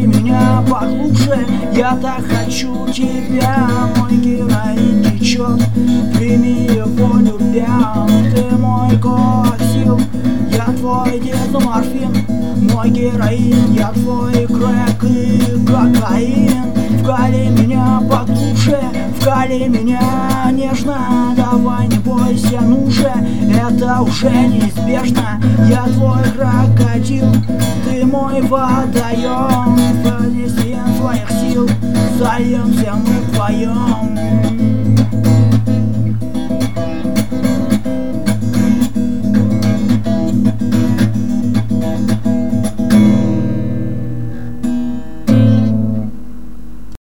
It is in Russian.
меня поглубже, я так хочу тебя. Мой героин течет, прими его любя. Ты мой коктейль, я твой дезморфин. Мой героин, я твой крэк и кокаин. Вкали меня поглубже, вкали меня нежно. Давай не бойся, ну же, это уже неизбежно. Я твой крокодил, ты мой водоем. Здесь своих сил зальемся мы вдвоем.